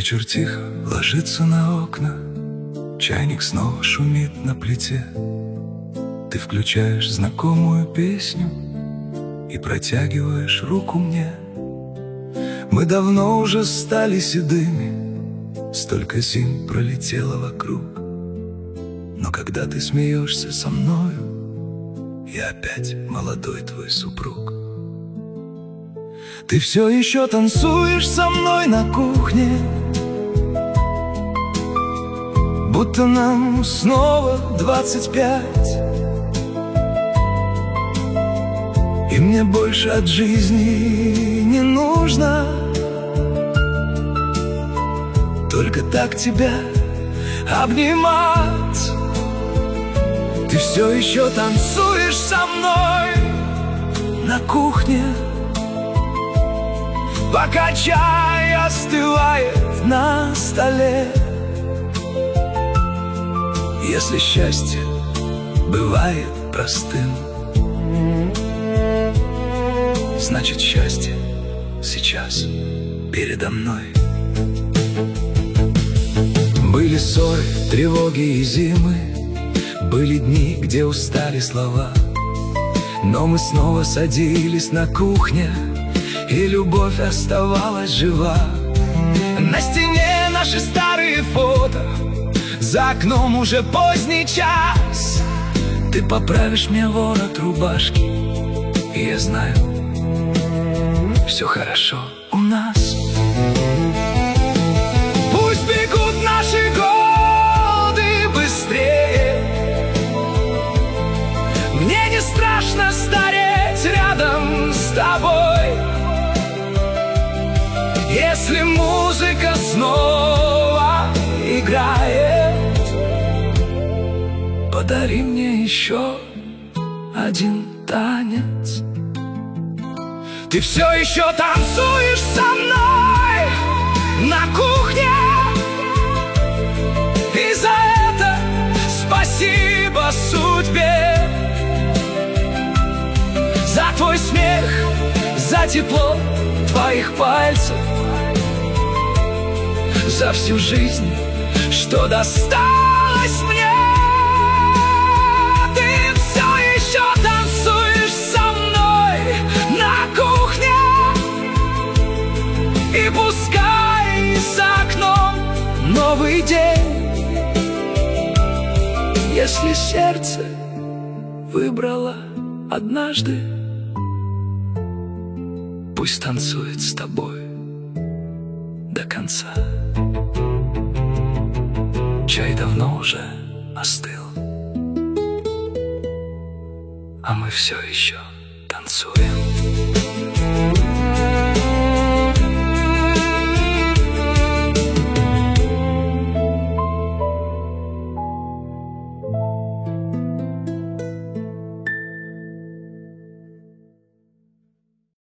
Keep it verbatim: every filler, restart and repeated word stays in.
Вечер тихо ложится на окна, чайник снова шумит на плите. Ты включаешь знакомую песню и протягиваешь руку мне. Мы давно уже стали седыми, столько зим пролетело вокруг. Но когда ты смеешься со мною, я опять молодой твой супруг. Ты все еще танцуешь со мной на кухне, будто нам снова двадцать пять. И мне больше от жизни не нужно, только так тебя обнимать. Ты все еще танцуешь со мной на кухне, пока чай остывает на столе. Если счастье бывает простым, значит счастье сейчас передо мной. Были ссоры, тревоги и зимы, были дни, где устали слова. Но мы снова садились на кухне, и любовь оставалась жива. На стене наши старые фото, за окном уже поздний час. Ты поправишь мне ворот рубашки, и я знаю, все хорошо у нас. Пусть бегут наши годы быстрее, мне не страшно стареть рядом с тобой. Если музыка снова играет, подари мне еще один танец. Ты все еще танцуешь со мной на кухне, и за это спасибо судьбе. За твой смех, за тепло твоих пальцев, за всю жизнь, что досталось мне. Ты все еще танцуешь со мной на кухне, и пускай за окном новый день. Если сердце выбрало однажды, пусть танцует с тобой до конца. Чай давно уже остыл, а мы все еще танцуем.